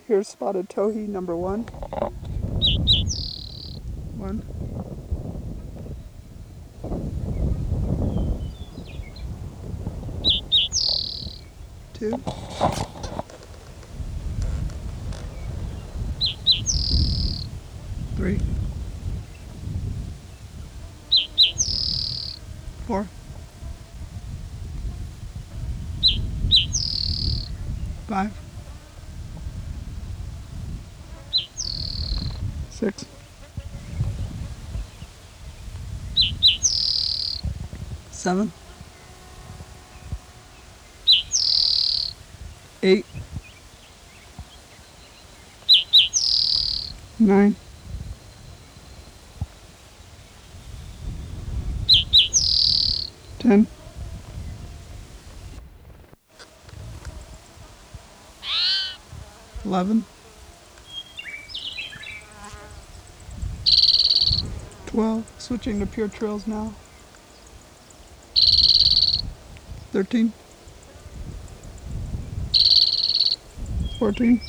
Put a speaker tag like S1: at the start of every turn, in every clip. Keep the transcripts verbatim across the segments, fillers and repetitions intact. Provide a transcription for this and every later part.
S1: Here's spotted towhee number one. One. Two. Three. Four. Five. Six. Seven. Eight. Nine. Ten. Eleven. Twelve. Switching to pure trills now. Thirteen. Fourteen.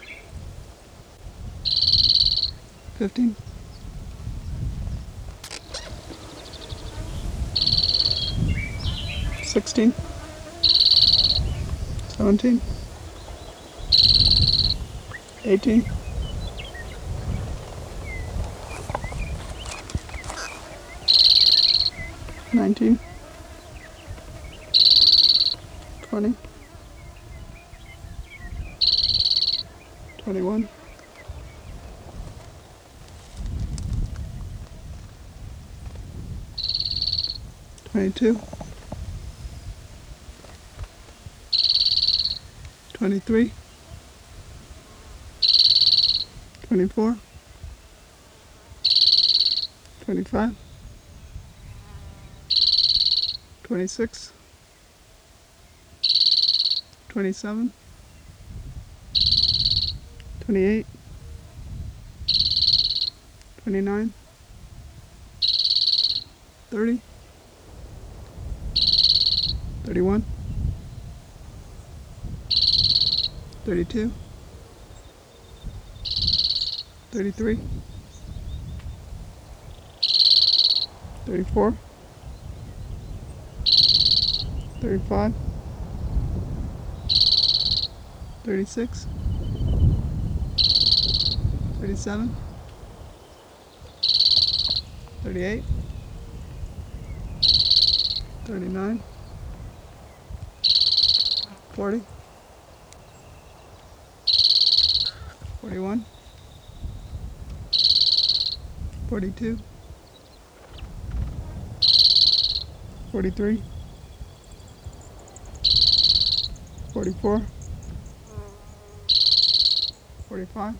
S1: Fifteen. Sixteen. Seventeen. Eighteen. Nineteen. Twenty. Twenty-one. Twenty-two. Twenty-three. Twenty-four. Twenty-five. Twenty-six. Twenty-seven. Twenty-eight. Twenty-nine. Thirty. Thirty-one. Thirty-two. Thirty-three. Thirty-four. Thirty-five. Thirty-six. Thirty-seven. Thirty-eight. Thirty-nine. Forty. Forty-one. Forty-two. Forty-three. Forty-four. Forty-five.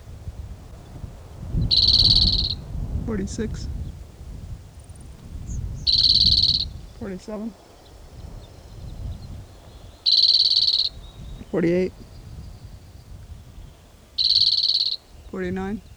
S1: Forty-six. Forty-seven. Forty-eight. Forty-nine.